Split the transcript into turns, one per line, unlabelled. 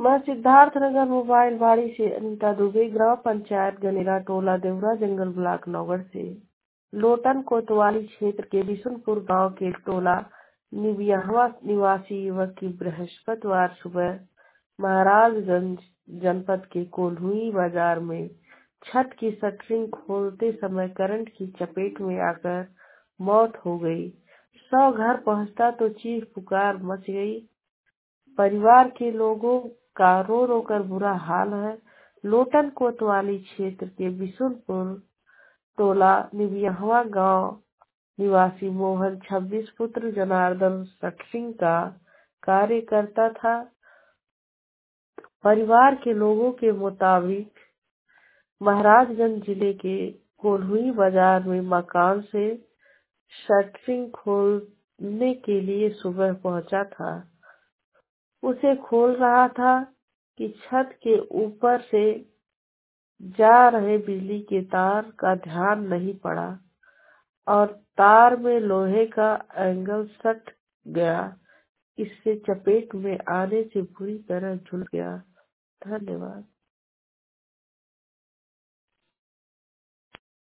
मैं सिद्धार्थनगर मोबाइल बाड़ी से अनीता दुबे, ग्राम पंचायत गनेरा, टोला देवरा, जंगल ब्लॉक, नौगढ़ से। लोटन कोतवाली क्षेत्र के बिशुनपुर गांव के टोला निबियाहवा निवासी युवक की बृहस्पतिवार सुबह महाराजगंज जनपद के कोल्हुई बाजार में छत की शटरिंग खोलते समय करंट की चपेट में आकर मौत हो गई। घर पहुंचता तो चीख पुकार मच गई। परिवार के लोगों का रो रो कर बुरा हाल है। लोटन कोतवाली क्षेत्र के बिशुनपुर टोला निबियाहवा गांव निवासी मोहन 26 पुत्र जनार्दन शटरिंग का कार्य करता था। परिवार के लोगों के मुताबिक महाराजगंज जिले के कोल्हुई बाजार में मकान से शटरिंग खोलने के लिए सुबह पहुंचा था। उसे खोल रहा था कि छत के ऊपर से जा रहे बिजली के तार का ध्यान नहीं पड़ा और तार में लोहे का एंगल सट गया। इससे चपेट में आने से बुरी तरह झुलस गया। धन्यवाद।